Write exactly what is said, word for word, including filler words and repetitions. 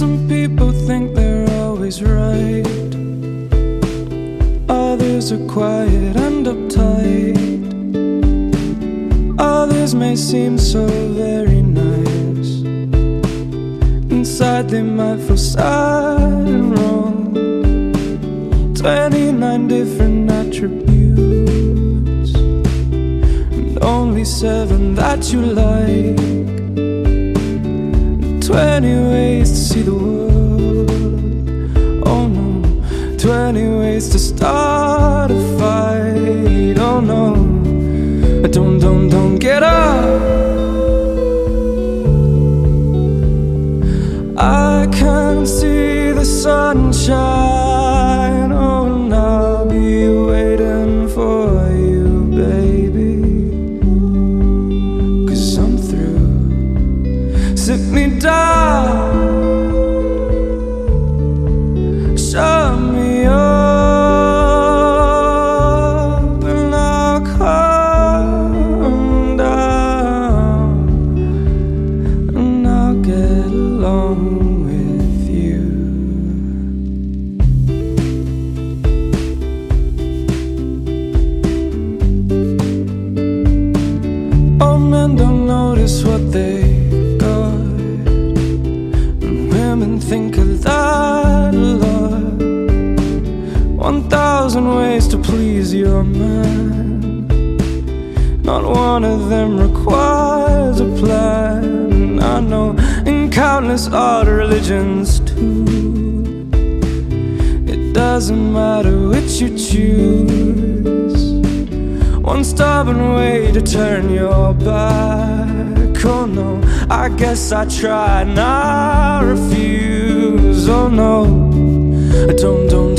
Some people think they're always right, others are quiet and uptight, others may seem so very nice. Inside they might feel sad and wrong. Twenty-nine different attributes and only seven that you like. Twenty ways to see the world, oh no. Twenty ways to start a fight, oh no. Don't, don't, don't get up. I can see the sunshine, oh, and I'll be waiting for you, baby. 'Cause I'm through. Sit me down, shut me up, and I'll calm down, and I'll get along with you. Oh, men don't notice what they got, and women think of that a lot. One thousand ways to please your man, not one of them requires a plan. I know, in countless odd religions too, it doesn't matter which you choose. One stubborn way to turn your back, oh no. I guess I tried and I refuse, oh no. Don't, don't